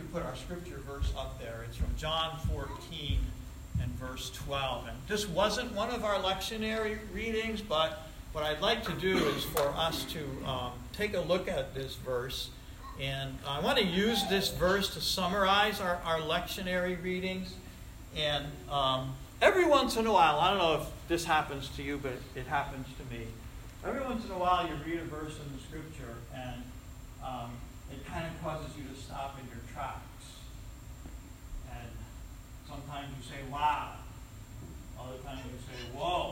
could put our scripture verse up there. It's from John 14 and verse 12. And this wasn't one of our lectionary readings, but what I'd like to do is for us to take a look at this verse. And I want to use this verse to summarize our lectionary readings. And every once in a while, I don't know if this happens to you, but it happens to me. Every once in a while you read a verse in the scripture and it kind of causes you to stop in your tracks. And sometimes you say, wow. Other times you say, whoa.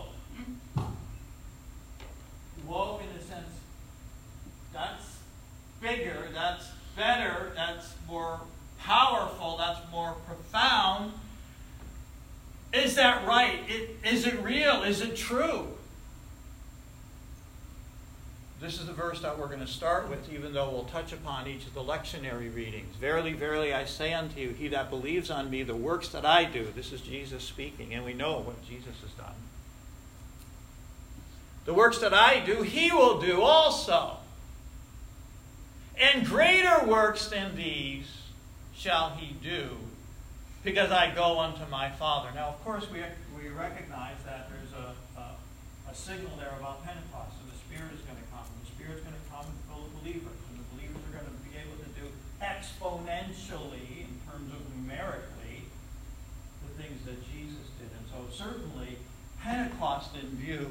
Whoa, in a sense, that's bigger, that's better, that's more powerful, that's more profound. Is that right? Is it real? Is it true? This is the verse that we're going to start with, even though we'll touch upon each of the lectionary readings. Verily, verily, I say unto you, he that believes on me, the works that I do, this is Jesus speaking, and we know what Jesus has done. The works that I do, he will do also. And greater works than these shall he do, because I go unto my Father. Now, of course, we recognize that there's a signal there about Pentecost, and the Spirit is going to come. And the Spirit's going to come and fill the believers, and the believers are going to be able to do exponentially, in terms of numerically, the things that Jesus did. And so certainly, Pentecost in view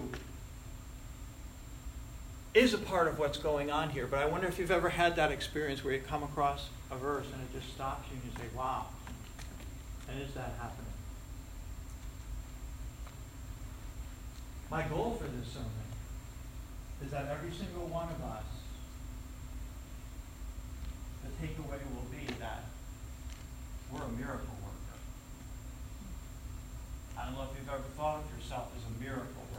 is a part of what's going on here. But I wonder if you've ever had that experience where you come across a verse and it just stops you and you say, wow. And is that happening? My goal for this sermon is that every single one of us, the takeaway will be that we're a miracle worker. I don't know if you've ever thought of yourself as a miracle worker.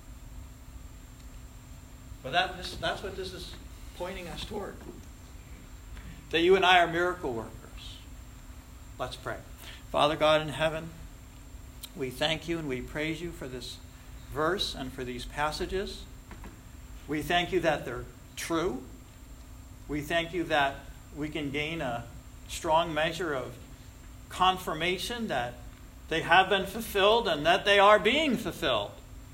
But that's what this is pointing us toward. That you and I are miracle workers. Let's pray. Father God in heaven, we thank you and we praise you for this verse and for these passages. We thank you that they're true. We thank you that we can gain a strong measure of confirmation that they have been fulfilled and that they are being fulfilled.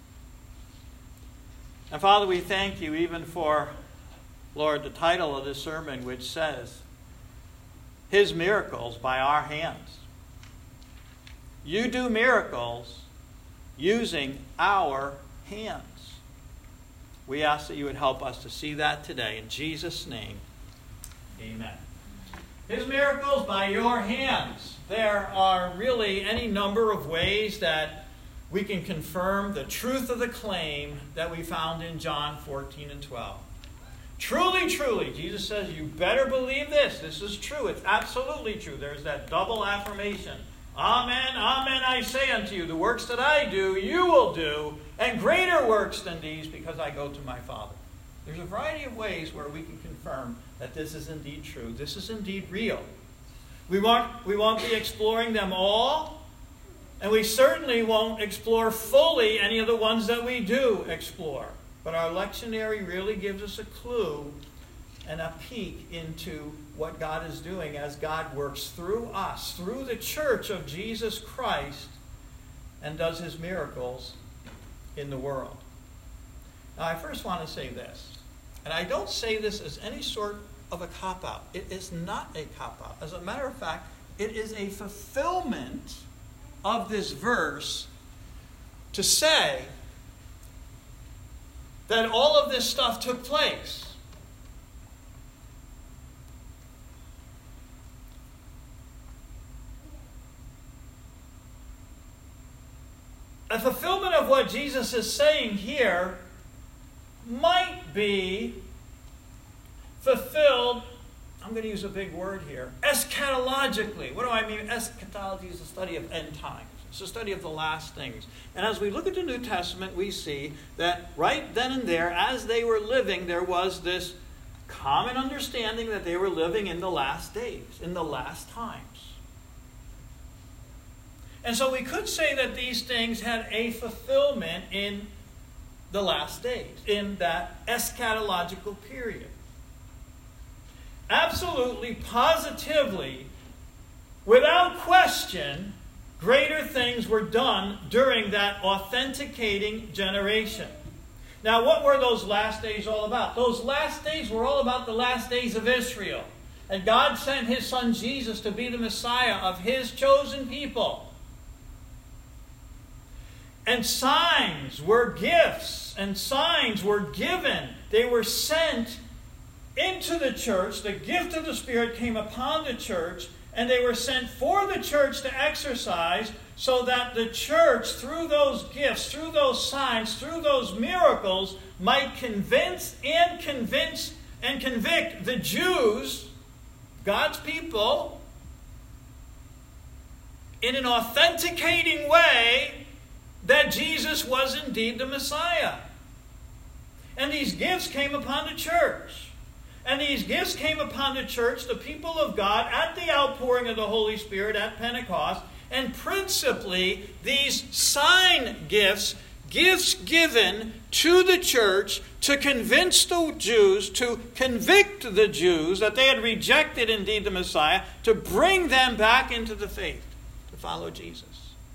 And Father, we thank you even for, Lord, the title of this sermon, which says, His miracles by our hands. You do miracles using our hands. We ask that you would help us to see that today. In Jesus' name, amen. His miracles by your hands. There are really any number of ways that we can confirm the truth of the claim that we found in John 14 and 12. Truly, truly, Jesus says, you better believe this. This is true. It's absolutely true. There's that double affirmation. Amen, amen, I say unto you, the works that I do, you will do, and greater works than these, because I go to my Father. There's a variety of ways where we can confirm that this is indeed true. This is indeed real. We won't be exploring them all, and we certainly won't explore fully any of the ones that we do explore. But our lectionary really gives us a clue and a peek into what God is doing as God works through us, through the church of Jesus Christ, and does his miracles in the world. Now, I first want to say this, and I don't say this as any sort of a cop-out. It is not a cop-out. As a matter of fact, it is a fulfillment of this verse to say that all of this stuff took place. A fulfillment of what Jesus is saying here might be fulfilled, I'm going to use a big word here, eschatologically. What do I mean? Eschatology is the study of end times. It's the study of the last things. And as we look at the New Testament, we see that right then and there, as they were living, there was this common understanding that they were living in the last days, in the last times. And so we could say that these things had a fulfillment in the last days, in that eschatological period. Absolutely, positively, Without question, greater things were done during that authenticating generation. Now, what were those last days all about? Those last days were all about the last days of Israel. And God sent His Son Jesus to be the Messiah of His chosen people. And signs were gifts, and signs were given. They were sent into the church. The gift of the Spirit came upon the church, and they were sent for the church to exercise, so that the church, through those gifts, through those signs, through those miracles, might convince and convict the Jews, God's people, in an authenticating way that Jesus was indeed the Messiah. And these gifts came upon the church. And these gifts came upon the church, the people of God, at the outpouring of the Holy Spirit at Pentecost. And principally, these sign gifts, gifts given to the church to convince the Jews, to convict the Jews that they had rejected indeed the Messiah, to bring them back into the faith, to follow Jesus.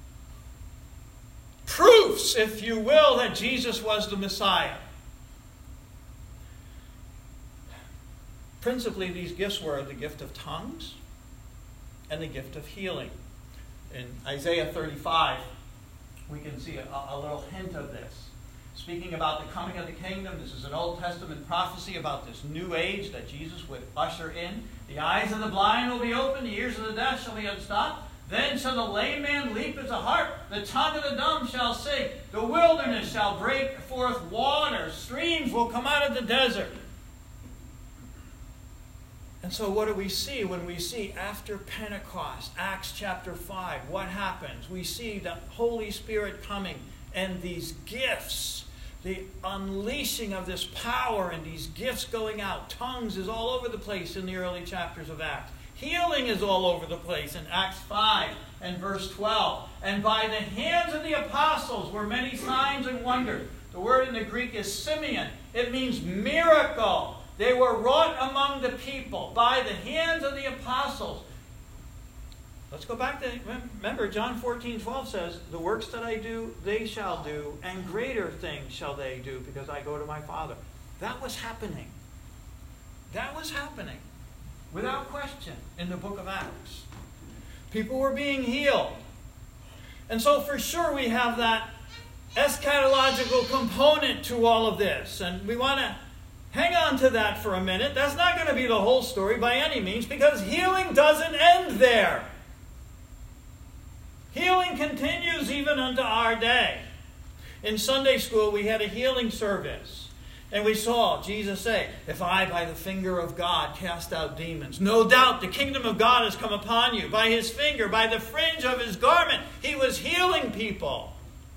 Proofs, if you will, that Jesus was the Messiah. Principally, these gifts were the gift of tongues and the gift of healing. In Isaiah 35, we can see a little hint of this. Speaking about the coming of the kingdom, this is an Old Testament prophecy about this new age that Jesus would usher in. The eyes of the blind will be opened, the ears of the deaf shall be unstopped. Then shall the lame man leap as a harp, the tongue of the dumb shall sing. The wilderness shall break forth water, streams will come out of the desert. And so what do we see when we see after Pentecost, Acts chapter 5, what happens? We see the Holy Spirit coming and these gifts, the unleashing of this power and these gifts going out. Tongues is all over the place in the early chapters of Acts. Healing is all over the place in Acts 5 and verse 12. And by the hands of the apostles were many signs and wonders. The word in the Greek is Simeon. It means miracle. They were wrought among the people by the hands of the apostles. Let's go back to, remember, John 14:12 says, the works that I do, they shall do, and greater things shall they do, because I go to my Father. That was happening. That was happening, without question, in the book of Acts. People were being healed. And so for sure we have that eschatological component to all of this. And we want to hang on to that for a minute. That's not going to be the whole story by any means, because healing doesn't end there. Healing continues even unto our day. In Sunday school, we had a healing service. And we saw Jesus say, if I by the finger of God cast out demons, no doubt the kingdom of God has come upon you. By His finger, by the fringe of His garment, He was healing people.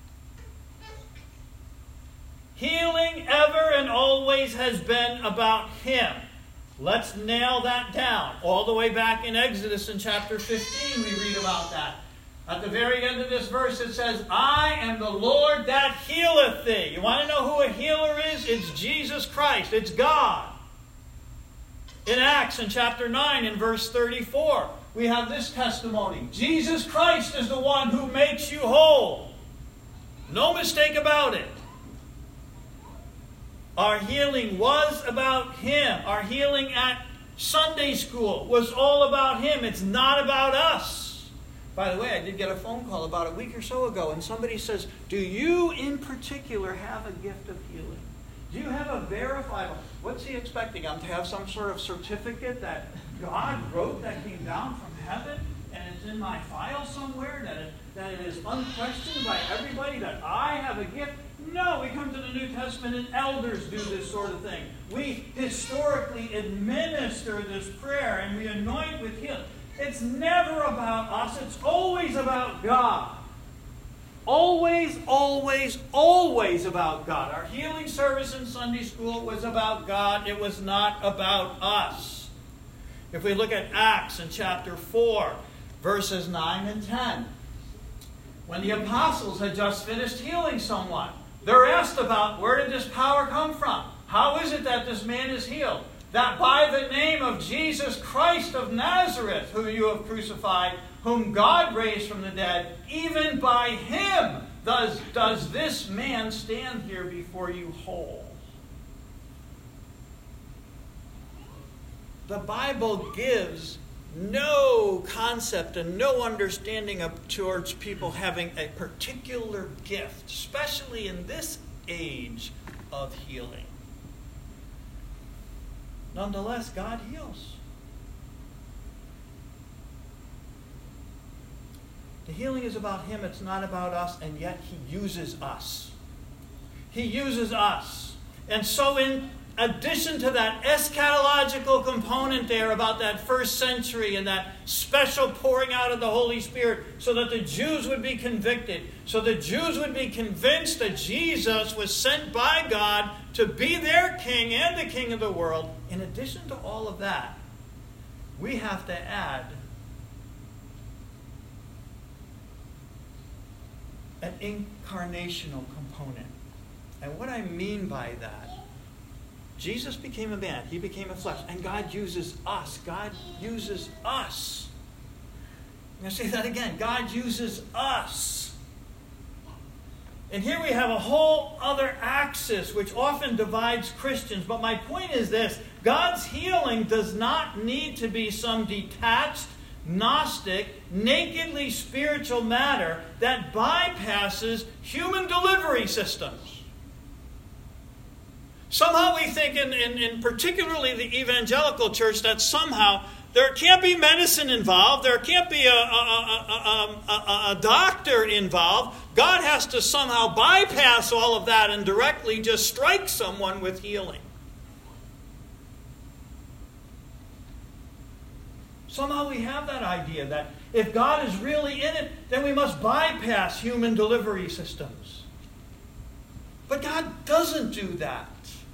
Healing ever and always has been about Him. Let's nail that down. All the way back in Exodus in chapter 15, we read about that. At the very end of this verse, it says, I am the Lord that healeth thee. You want to know who a healer is? It's Jesus Christ. It's God. In Acts, in chapter 9, in verse 34, we have this testimony. Jesus Christ is the one who makes you whole. No mistake about it. Our healing was about Him. Our healing at Sunday school was all about Him. It's not about us. By the way, I did get a phone call about a week or so ago, and somebody says, do you in particular have a gift of healing? Do you have a verifiable? What's he expecting? To have some sort of certificate that God wrote that came down from heaven, and it's in my file somewhere, that it is unquestioned by everybody that I have a gift? No, we come to the New Testament and elders do this sort of thing. We historically administer this prayer and we anoint with healing. It's never about us. It's always about God. Always, always, always about God. Our healing service in Sunday school was about God. It was not about us. If we look at Acts in chapter 4, verses 9 and 10, when the apostles had just finished healing someone, they're asked about, where did this power come from? How is it that this man is healed? that by the name of Jesus Christ of Nazareth, who you have crucified, whom God raised from the dead, even by him does this man stand here before you whole. The Bible gives no concept and no understanding towards people having a particular gift, especially in this age of healing. Nonetheless, God heals. The healing is about him, it's not about us, and yet he uses us. He uses us. And so in addition to that eschatological component there about that first century and that special pouring out of the Holy Spirit so that the Jews would be convicted, so the Jews would be convinced that Jesus was sent by God to be their king and the king of the world, in addition to all of that, we have to add an incarnational component. And what I mean by that, Jesus became a man. He became a flesh. And God uses us. God uses us. I'm going to say that again. God uses us. And here we have a whole other axis which often divides Christians. But my point is this. God's healing does not need to be some detached, Gnostic, nakedly spiritual matter that bypasses human delivery systems. Somehow we think, in particularly the evangelical church, that somehow there can't be medicine involved, there can't be a doctor involved. God has to somehow bypass all of that and directly just strike someone with healing. Somehow we have that idea that if God is really in it, then we must bypass human delivery systems. But God doesn't do that.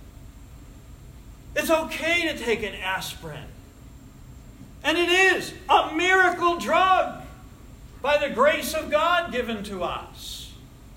It's okay to take an aspirin. And it is a miracle drug by the grace of God given to us.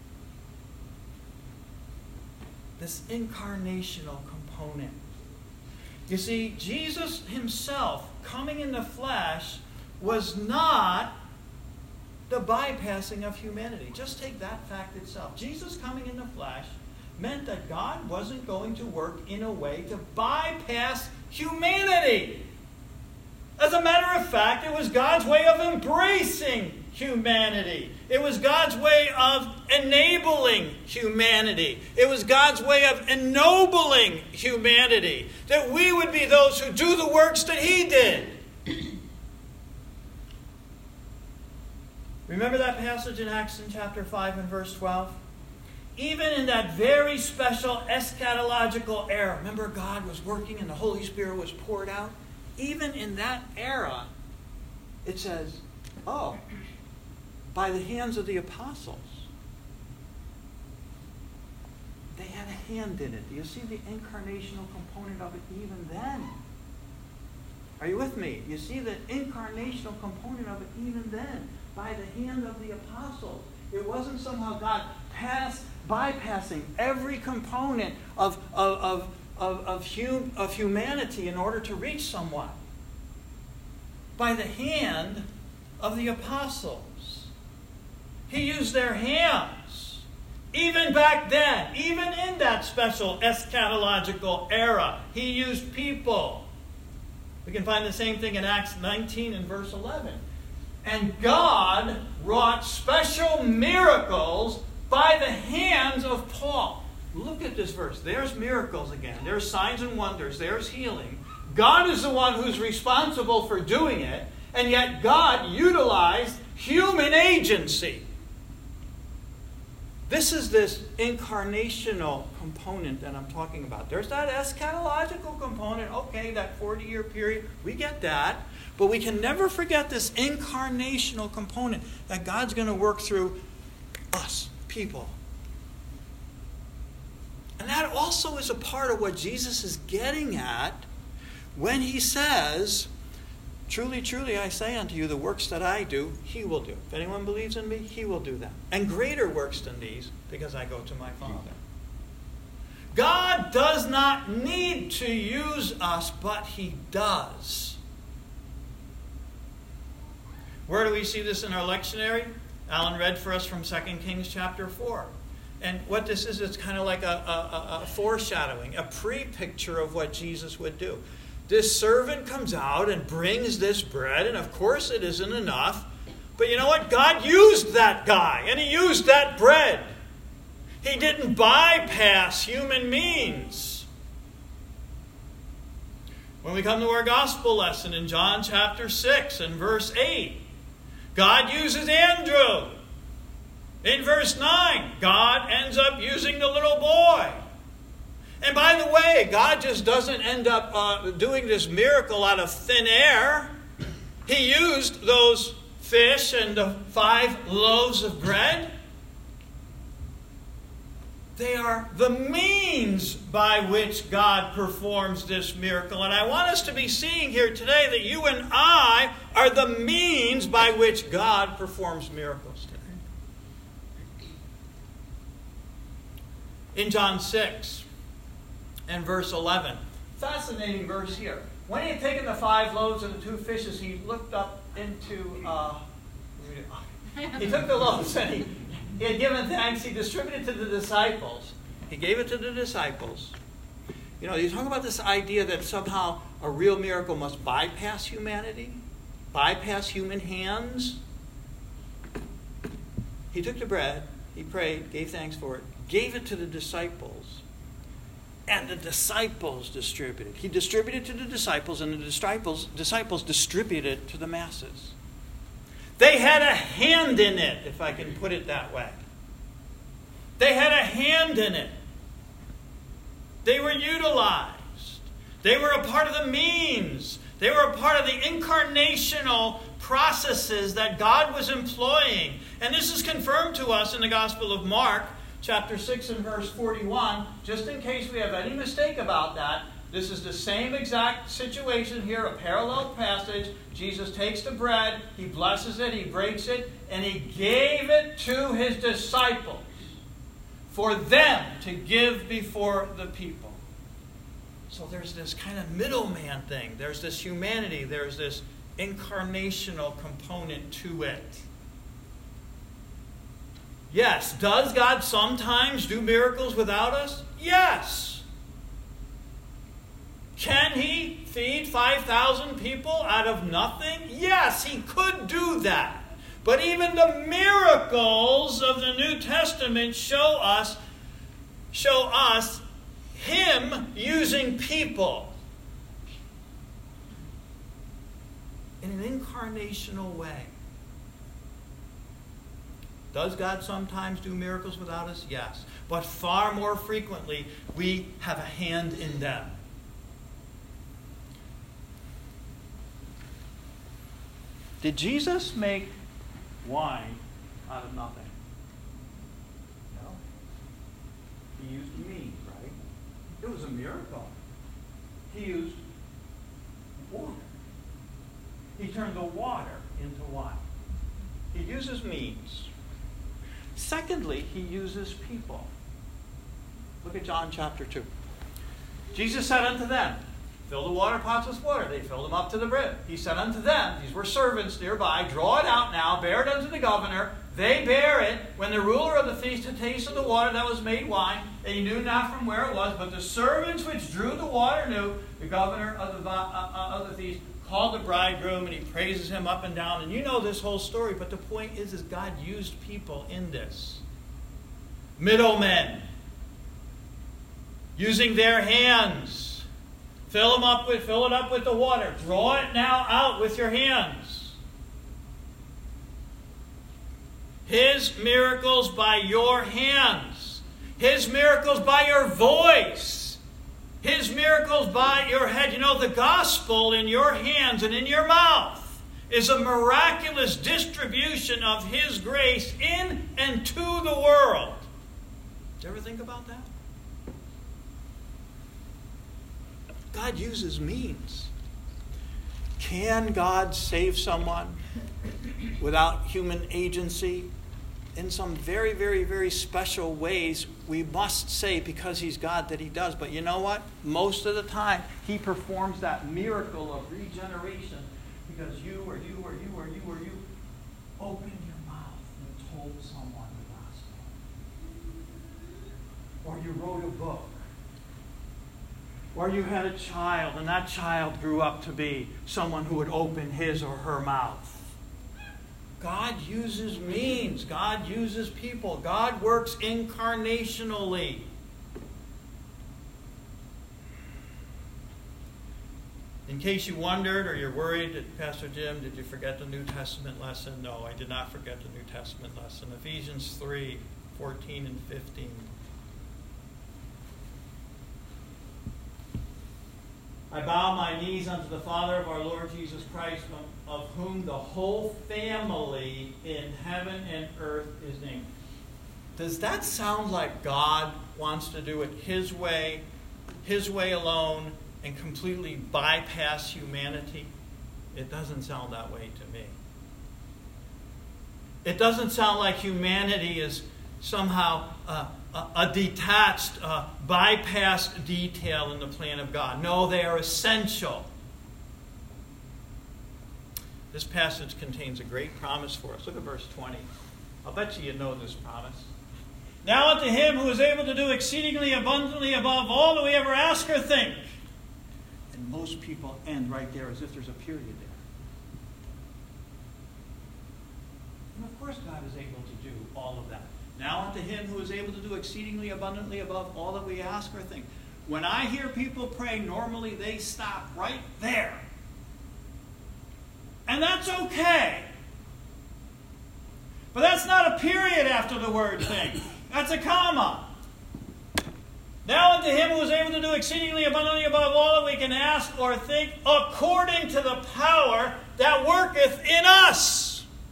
This incarnational component. You see, Jesus himself coming in the flesh was not the bypassing of humanity. Just take that fact itself. Jesus coming in the flesh meant that God wasn't going to work in a way to bypass humanity. As a matter of fact, it was God's way of embracing humanity. It was God's way of enabling humanity. It was God's way of ennobling humanity. That we would be those who do the works that he did. Remember that passage in Acts in chapter 5 and verse 12? Even in that very special eschatological era, remember God was working and the Holy Spirit was poured out? Even in that era, it says, by the hands of the apostles. They had a hand in it. Do you see the incarnational component of it even then? Are you with me? You see the incarnational component of it even then, by the hand of the apostles. It wasn't somehow God bypassing every component of humanity in order to reach someone. By the hand of the apostles. He used their hands. Even back then, even in that special eschatological era, he used people. We can find the same thing in Acts 19 and verse 11. And God wrought special miracles by the hands of Paul. Look at this verse. There's miracles again. There's signs and wonders. There's healing. God is the one who's responsible for doing it. And yet God utilized human agency. This is this incarnational component that I'm talking about. There's that eschatological component. Okay, that 40-year period. We get that. But we can never forget this incarnational component that God's going to work through us, people. And that also is a part of what Jesus is getting at when he says, truly, truly, I say unto you, the works that I do, he will do. If anyone believes in me, he will do them. And greater works than these, because I go to my Father. God does not need to use us, but He does. Where do we see this in our lectionary? Alan read for us from 2 Kings chapter 4. And what this is, it's kind of like a foreshadowing, a pre-picture of what Jesus would do. This servant comes out and brings this bread, and of course it isn't enough. But you know what? God used that guy, and He used that bread. He didn't bypass human means. When we come to our gospel lesson in John chapter 6 and verse 8, God uses Andrew. In verse 9, God ends up using the little boy. And by the way, God just doesn't end up doing this miracle out of thin air. He used those fish and the 5 loaves of bread. They are the means by which God performs this miracle. And I want us to be seeing here today that you and I are the means by which God performs miracles today. In John 6 and verse 11, fascinating verse here. When he had taken the 5 loaves and the 2 fishes, he looked up into... he took the loaves and he had given thanks. He distributed to the disciples. He gave it to the disciples. You know, you talk about this idea that somehow a real miracle must bypass humanity, bypass human hands. He took the bread, he prayed, gave thanks for it, gave it to the disciples, and the disciples distributed. He distributed to the disciples, and the disciples distributed it to the masses. They had a hand in it, if I can put it that way. They had a hand in it. They were utilized. They were a part of the means. They were a part of the incarnational processes that God was employing. And this is confirmed to us in the Gospel of Mark, chapter 6 and verse 41. Just in case we have any mistake about that, this is the same exact situation here, a parallel passage. Jesus takes the bread, He blesses it, He breaks it, and He gave it to His disciples for them to give before the people. So there's this kind of middleman thing. There's this humanity. There's this incarnational component to it. Yes, does God sometimes do miracles without us? Yes. Can He feed 5,000 people out of nothing? Yes, He could do that. But even the miracles of the New Testament show us Him using people in an incarnational way. Does God sometimes do miracles without us? Yes. But far more frequently, we have a hand in them. Did Jesus make wine out of nothing? No. He used means, right? It was a miracle. He used water. He turned the water into wine. He uses means. Secondly, He uses people. Look at John chapter 2. Jesus said unto them, fill the water pots with water. They filled them up to the brim. He said unto them, these were servants nearby, draw it out now, bear it unto the governor. They bear it. When the ruler of the feast had tasted the water that was made wine, and he knew not from where it was, but the servants which drew the water knew. The governor of the feast called the bridegroom, and he praises him up and down. And you know this whole story, but the point is God used people in this. Middlemen. Using their hands. Fill it up with the water. Draw it now out with your hands. His miracles by your hands. His miracles by your voice. His miracles by your head. You know, the gospel in your hands and in your mouth is a miraculous distribution of His grace in and to the world. Did you ever think about that? God uses means. Can God save someone without human agency in some very, very, very special ways, we must say, because he's God, that he does. But you know what? Most of the time, he performs that miracle of regeneration because you or you or you or you or you opened your mouth and told someone the gospel. Or you wrote a book. Or you had a child, and that child grew up to be someone who would open his or her mouth. God uses means. God uses people. God works incarnationally. In case you wondered or you're worried, Pastor Jim, did you forget the New Testament lesson? No, I did not forget the New Testament lesson. Ephesians 3, 14 and 15. I bow my knees unto the Father of our Lord Jesus Christ, of whom the whole family in heaven and earth is named. Does that sound like God wants to do it his way alone, and completely bypass humanity? It doesn't sound that way to me. It doesn't sound like humanity is somehow a detached, bypassed detail in the plan of God. No, they are essential. This passage contains a great promise for us. Look at verse 20. I'll bet you know this promise. Now unto him who is able to do exceedingly abundantly above all that we ever ask or think. And most people end right there as if there's a period there. And of course God is able to do all of that. Now unto him who is able to do exceedingly abundantly above all that we ask or think. When I hear people pray, normally they stop right there. And that's okay. But that's not a period after the word thing. That's a comma. Now unto him who is able to do exceedingly abundantly above all that we can ask or think, according to the power that worketh in us.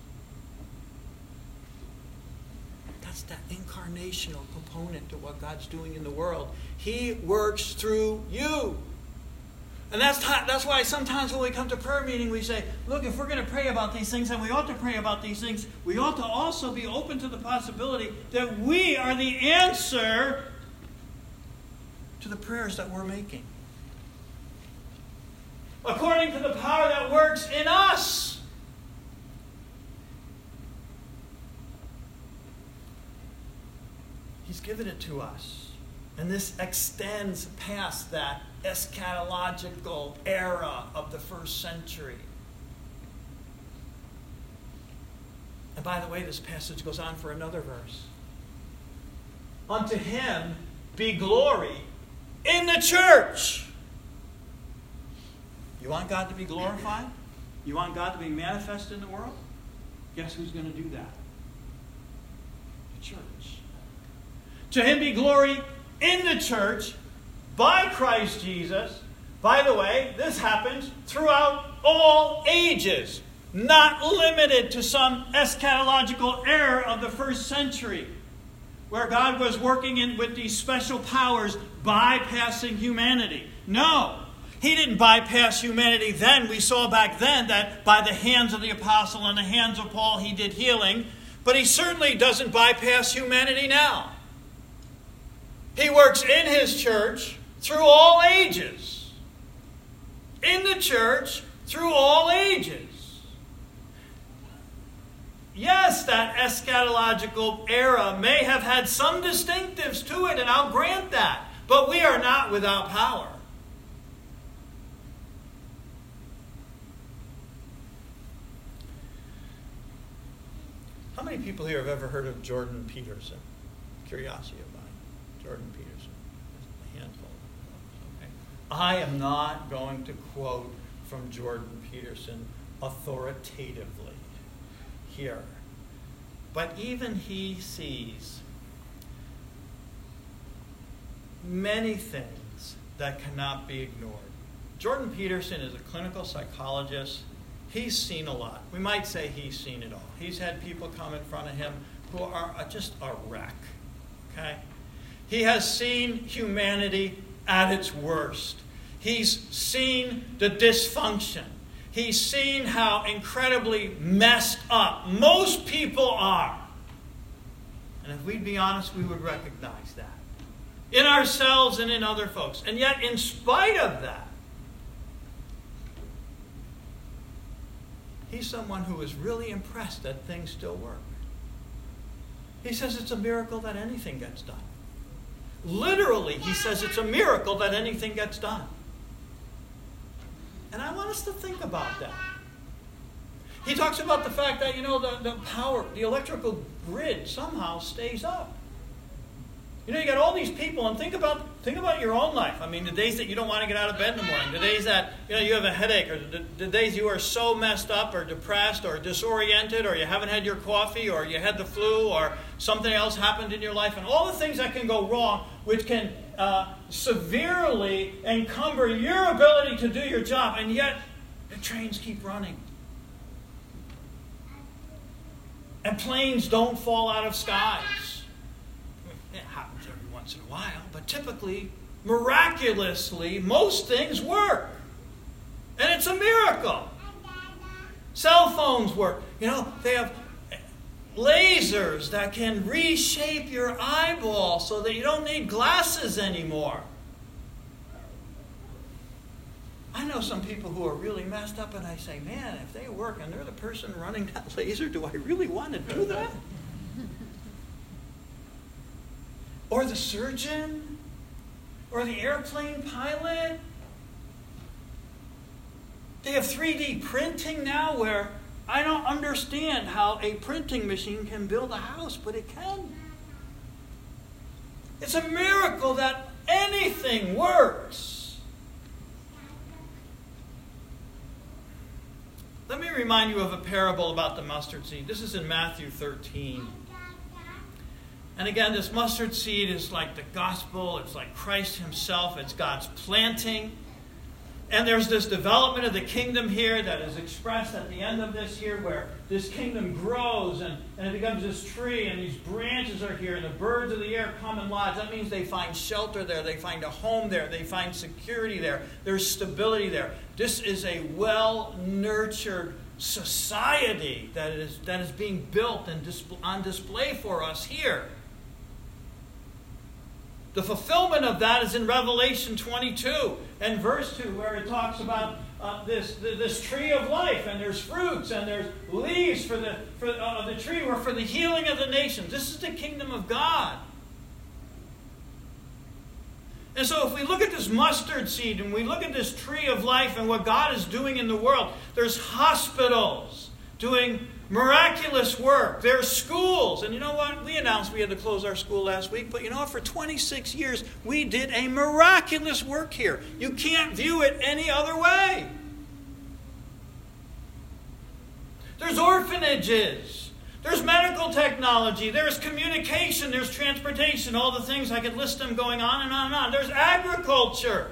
That incarnational component to what God's doing in the world. He works through you. And that's why sometimes when we come to prayer meeting, we say, look, if we're going to pray about these things, and we ought to pray about these things, we ought to also be open to the possibility that we are the answer to the prayers that we're making. According to the power that works in us. He's given it to us. And this extends past that eschatological era of the first century. And by the way, this passage goes on for another verse. Unto him be glory in the church. You want God to be glorified? You want God to be manifest in the world? Guess who's going to do that? The church. To him be glory in the church by Christ Jesus. By the way, this happens throughout all ages, not limited to some eschatological era of the first century, where God was working with these special powers bypassing humanity. No, he didn't bypass humanity then. We saw back then that by the hands of the apostle and the hands of Paul he did healing, but he certainly doesn't bypass humanity now. He works in his church through all ages. In the church through all ages. Yes, that eschatological era may have had some distinctives to it, and I'll grant that. But we are not without power. How many people here have ever heard of Jordan Peterson? Curiosity of mine. Jordan Peterson. A handful of folks. Okay. I am not going to quote from Jordan Peterson authoritatively here. But even he sees many things that cannot be ignored. Jordan Peterson is a clinical psychologist. He's seen a lot. We might say he's seen it all. He's had people come in front of him who are just a wreck. Okay? He has seen humanity at its worst. He's seen the dysfunction. He's seen how incredibly messed up most people are. And if we'd be honest, we would recognize that. In ourselves and in other folks. And yet, in spite of that, he's someone who is really impressed that things still work. He says it's a miracle that anything gets done. Literally, he says it's a miracle that anything gets done. And I want us to think about that. He talks about the fact that, the power, the electrical grid somehow stays up. You got all these people, and think about your own life. I mean, the days that you don't want to get out of bed in the morning, the days that you have a headache, or the days you are so messed up or depressed or disoriented, or you haven't had your coffee, or you had the flu, or something else happened in your life, and all the things that can go wrong, which can severely encumber your ability to do your job, and yet the trains keep running. And planes don't fall out of skies. It happens every once in a while, but typically, miraculously, most things work. And it's a miracle. Cell phones work. They have lasers that can reshape your eyeball so that you don't need glasses anymore. I know some people who are really messed up, and I say, man, if they work and they're the person running that laser, do I really want to do that? Or the surgeon? Or the airplane pilot? They have 3D printing now where I don't understand how a printing machine can build a house, but it can. It's a miracle that anything works. Let me remind you of a parable about the mustard seed. This is in Matthew 13. And again, this mustard seed is like the gospel. It's like Christ himself. It's God's planting. And there's this development of the kingdom here that is expressed at the end of this here, where this kingdom grows and it becomes this tree, and these branches are here, and the birds of the air come and lodge. That means they find shelter there. They find a home there. They find security there. There's stability there. This is a well-nurtured society that is being built and on display for us here. The fulfillment of that is in Revelation 22 and verse 2, where it talks about this tree of life, and there's fruits, and there's leaves for the tree, or for the healing of the nations. This is the kingdom of God. And so if we look at this mustard seed, and we look at this tree of life and what God is doing in the world, there's hospitals doing miraculous work. There's schools. And you know what? We announced we had to close our school last week. But you know what? For 26 years, we did a miraculous work here. You can't view it any other way. There's orphanages. There's medical technology. There's communication. There's transportation. All the things, I could list them going on and on and on. There's agriculture.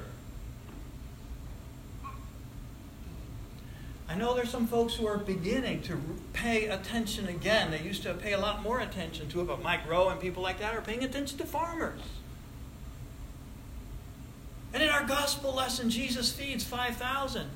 I know there's some folks who are beginning to pay attention again. They used to pay a lot more attention to it, but Mike Rowe and people like that are paying attention to farmers. And in our gospel lesson, Jesus feeds 5,000.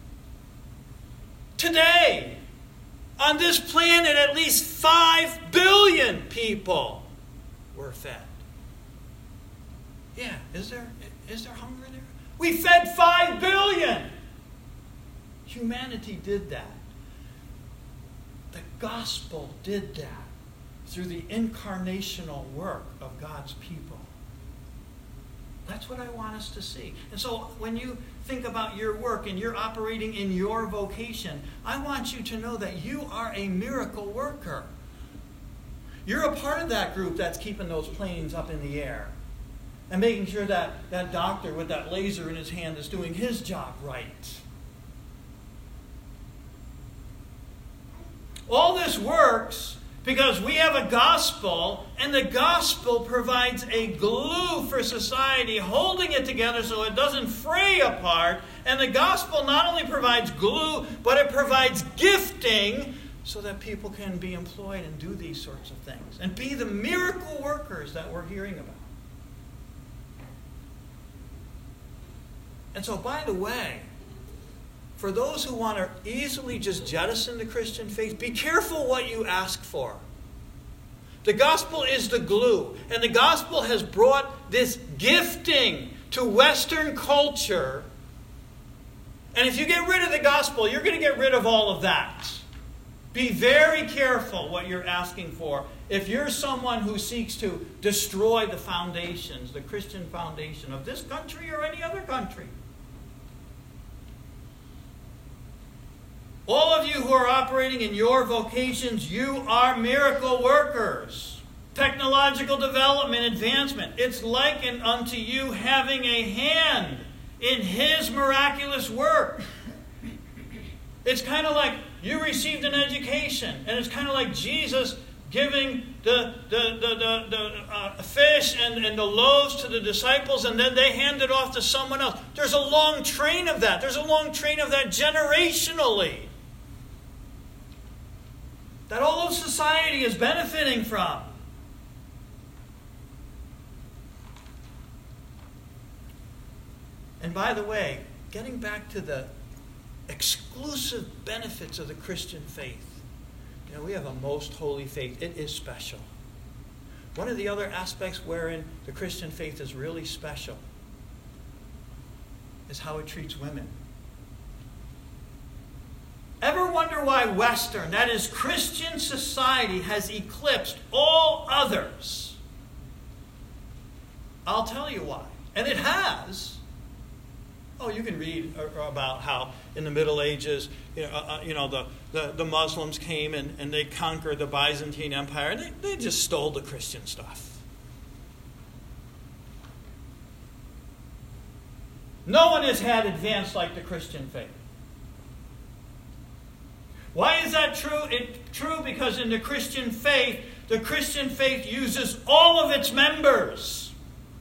Today, on this planet, at least 5 billion people were fed. Yeah, is there hunger there? We fed 5 billion. Humanity did that. The gospel did that through the incarnational work of God's people. That's what I want us to see. And so when you think about your work and you're operating in your vocation, I want you to know that you are a miracle worker. You're a part of that group that's keeping those planes up in the air and making sure that that doctor with that laser in his hand is doing his job right. All this works because we have a gospel, and the gospel provides a glue for society, holding it together so it doesn't fray apart. And the gospel not only provides glue, but it provides gifting so that people can be employed and do these sorts of things and be the miracle workers that we're hearing about. And so, by the way, for those who want to easily just jettison the Christian faith, be careful what you ask for. The gospel is the glue. And the gospel has brought this gifting to Western culture. And if you get rid of the gospel, you're going to get rid of all of that. Be very careful what you're asking for. If you're someone who seeks to destroy the foundations, the Christian foundation of this country or any other country. All of you who are operating in your vocations, you are miracle workers. Technological development, advancement. It's likened unto you having a hand in His miraculous work. It's kind of like you received an education, and it's kind of like Jesus giving the fish and the loaves to the disciples, and then they hand it off to someone else. There's a long train of that. There's a long train of that generationally. That all of society is benefiting from. And by the way, getting back to the exclusive benefits of the Christian faith. You know, we have a most holy faith. It is special. One of the other aspects wherein the Christian faith is really special is how it treats women. Ever wonder why Western, that is Christian society, has eclipsed all others? I'll tell you why. And it has. Oh, you can read about how in the Middle Ages, the Muslims came and they conquered the Byzantine Empire. They just stole the Christian stuff. No one has had advance like the Christian faith. Why is that true? It's true because in the Christian faith uses all of its members.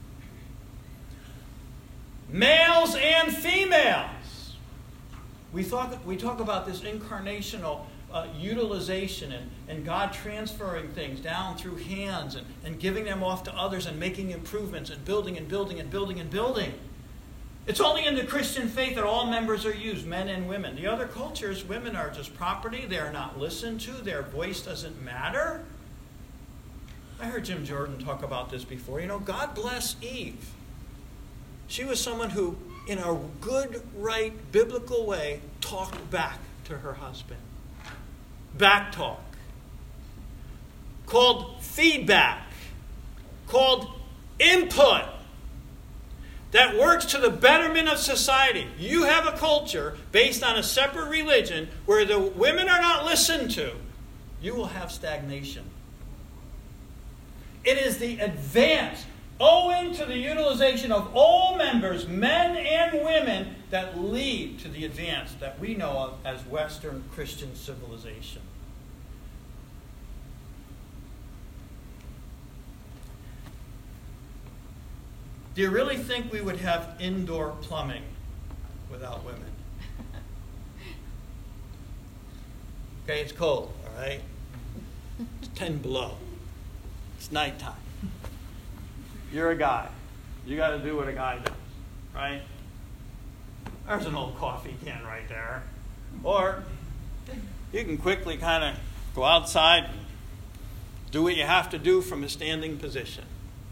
Males and females. We talk about this incarnational utilization and God transferring things down through hands and giving them off to others and making improvements and building and building and building and building. It's only in the Christian faith that all members are used, men and women. The other cultures, women are just property. They are not listened to. Their voice doesn't matter. I heard Jim Jordan talk about this before. God bless Eve. She was someone who, in a good, right, biblical way, talked back to her husband. Back talk. Called feedback. Called input. That works to the betterment of society. You have a culture based on a separate religion where the women are not listened to. You will have stagnation. It is the advance, owing to the utilization of all members, men and women, that lead to the advance that we know of as Western Christian civilization. Do you really think we would have indoor plumbing without women? Okay, it's cold, all right? It's 10 below. It's nighttime. You're a guy. You got to do what a guy does, right? There's an old coffee can right there. Or you can quickly kind of go outside and do what you have to do from a standing position.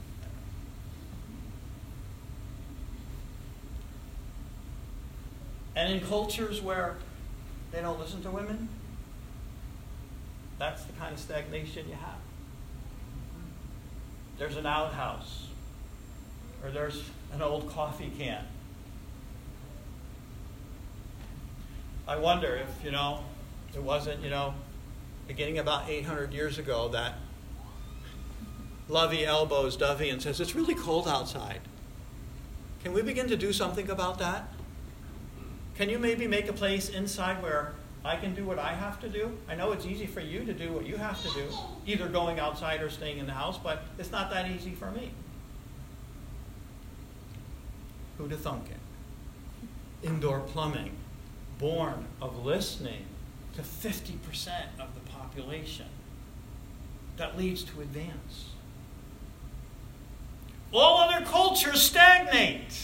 And in cultures where they don't listen to women, that's the kind of stagnation you have. There's an outhouse, or there's an old coffee can. I wonder if, it wasn't, beginning about 800 years ago that Lovey elbows Dovey and says, "It's really cold outside. Can we begin to do something about that? Can you maybe make a place inside where I can do what I have to do? I know it's easy for you to do what you have to do, either going outside or staying in the house, but it's not that easy for me." Who'da thunk it? Indoor plumbing, born of listening to 50% of the population. That leads to advance. All other cultures stagnate.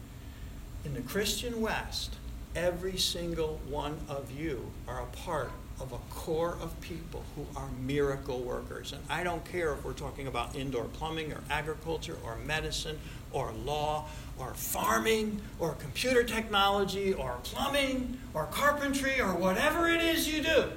In the Christian West, every single one of you are a part of a core of people who are miracle workers. And I don't care if we're talking about indoor plumbing or agriculture or medicine or law or farming or computer technology or plumbing or carpentry or whatever it is you do.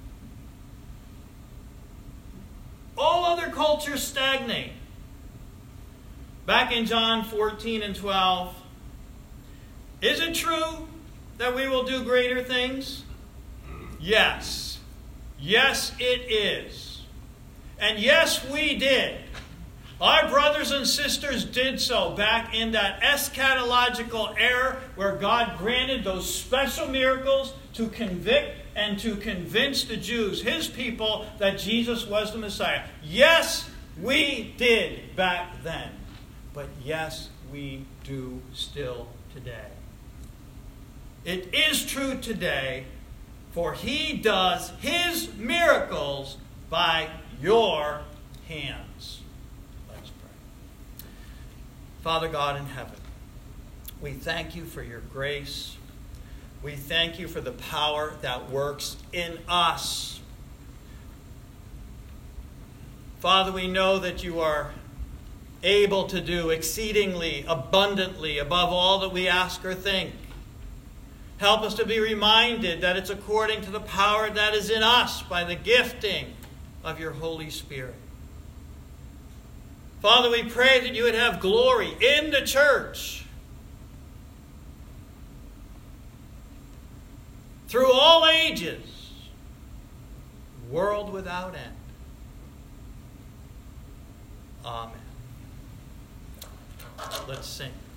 All other cultures stagnate. Back in John 14 and 12, is it true that we will do greater things? Yes. Yes, it is. And yes, we did. Our brothers and sisters did so back in that eschatological era where God granted those special miracles to convict and to convince the Jews, his people, that Jesus was the Messiah. Yes, we did back then. But yes, we do still today. It is true today, for he does his miracles by your hands. Let's pray. Father God in heaven, we thank you for your grace. We thank you for the power that works in us. Father, we know that you are able to do exceedingly abundantly above all that we ask or think. Help us to be reminded that it's according to the power that is in us by the gifting of your Holy Spirit. Father, we pray that you would have glory in the church through all ages, world without end. Amen. Let's sing.